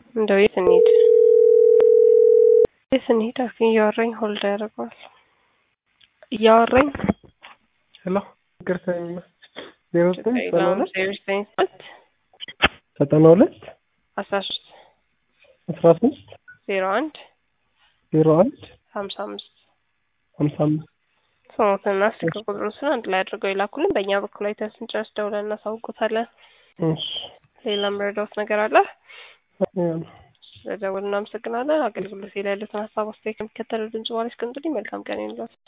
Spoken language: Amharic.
እንደው የት እንሂድ አልከኝ? እያወራኝ ሆልድ ያደርገዋል። እያወራኝ ሄሎ ገርሰኝ 09 92 13 01 01 55 55 ስልክ ቁጥሩን አንድ ላይ አድርገው ይላኩልን። በእኛ በኩል ላይ ስንጨርስ ደውለን እናሳውቁታለን። እሺ ሌላም ረዳት ነገር አለ? ስለደወሉ እናመሰግናለን። አገልግሎት ላይ ያሉትን ሀሳብ አስተያየት ከሚከተለው ድምጽ ዋለች። መልካም ቀን ይሁንልዎት።